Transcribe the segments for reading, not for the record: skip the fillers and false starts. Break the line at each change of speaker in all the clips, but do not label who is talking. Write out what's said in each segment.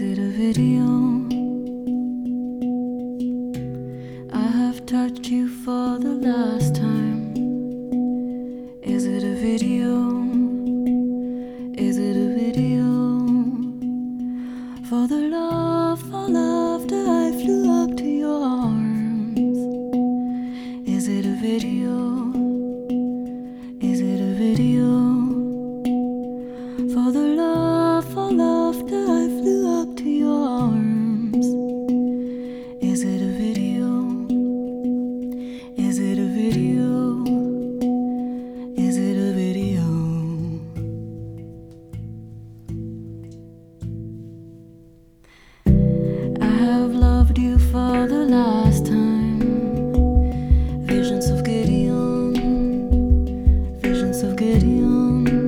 it a video? I have touched you for the last time. Is it a video? Is it a video? For the love, for laughter, I flew up to your arms. Is it a video? Is it a video? For the love, for laughter, I flew up to your arms. Is it a video? Is it a video? Is it a video? I have loved you for the last time. Visions of Gideon, visions of Gideon.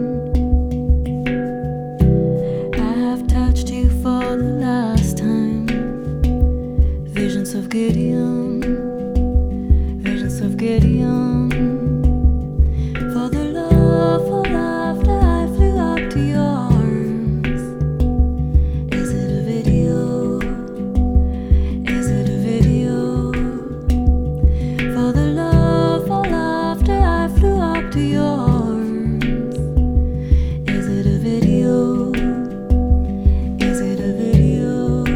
Visions of Gideon, visions of Gideon. For the love, for laughter, I flew up to your arms. Is it a video? Is it a video? For the love, for laughter, I flew up to your arms. Is it a video? Is it a video?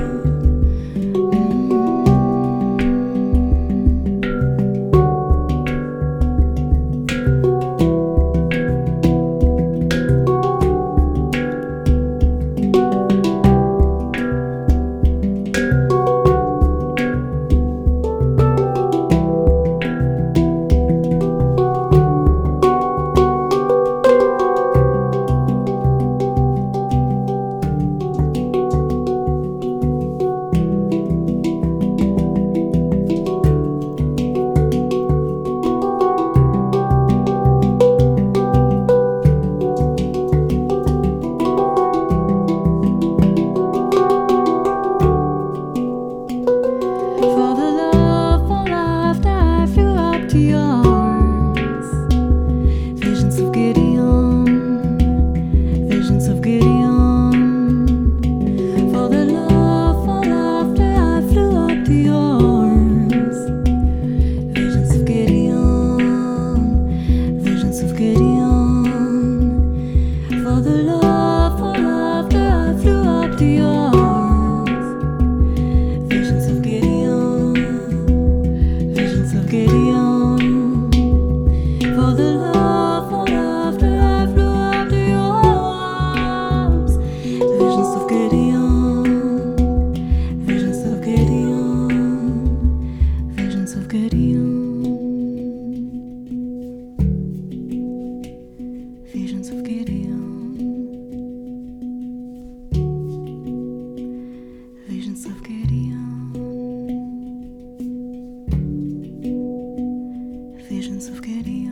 Visions of Gideon, visions of Gideon, visions of Gideon.